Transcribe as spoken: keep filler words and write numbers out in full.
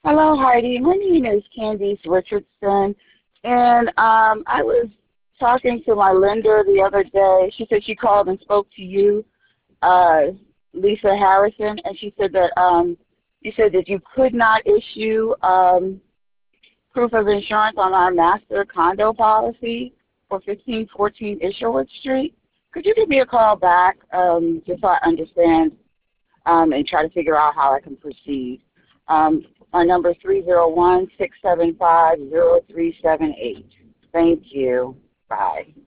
Hello, Heidi. My name is Candice Richardson, and um, I was talking to my lender the other day. She said she called and spoke to you, uh, Lisa Harrison, and she said that um, you said that you could not issue um, proof of insurance on our master condo policy for fifteen fourteen Isherwood Street. Could you give me a call back um, just so I understand um, and try to figure out how I can proceed? Um, my number is three zero one, six seven five, zero three seven eight. Thank you. Bye.